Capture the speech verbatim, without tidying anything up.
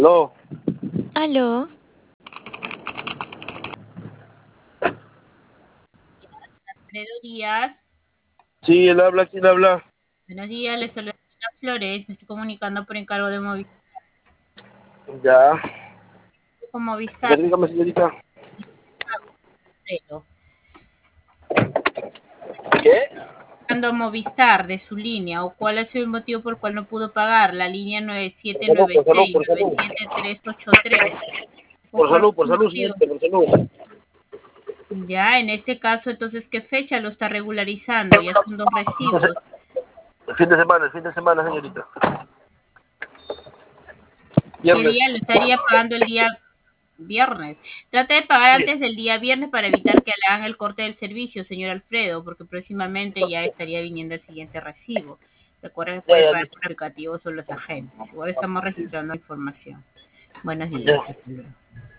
Aló. Aló. Alfredo Díaz. Sí, él habla, ¿quién habla? Buenos días, les saluda Flores, me estoy comunicando por encargo de Movistar. Ya. Con Ya, Movistar, dígame, señorita. Alfredo. ¿Qué? Cuando Movistar de su línea, o cuál es el motivo por el cual no pudo pagar la línea nueve siete Por salud, nueve por salud, seis por nueve salud. siete tres ocho tres. ¿O Por cuál salud, fue por el salud, motivo? señorita, por salud. Ya, en este caso, entonces, ¿qué fecha lo está regularizando? Ya son dos recibos. El fin de semana, el fin de semana, señorita. Viernes. Sería, lo estaría pagando el día viernes. Trate de pagar Sí. antes del día viernes para evitar que le hagan el corte del servicio, señor Alfredo, porque próximamente ya estaría viniendo el siguiente recibo. Recuerda que Ya, puede ya, pagar listo. por aplicativos o los agentes. Igual estamos registrando información. Buenos días. Ya. Hasta luego.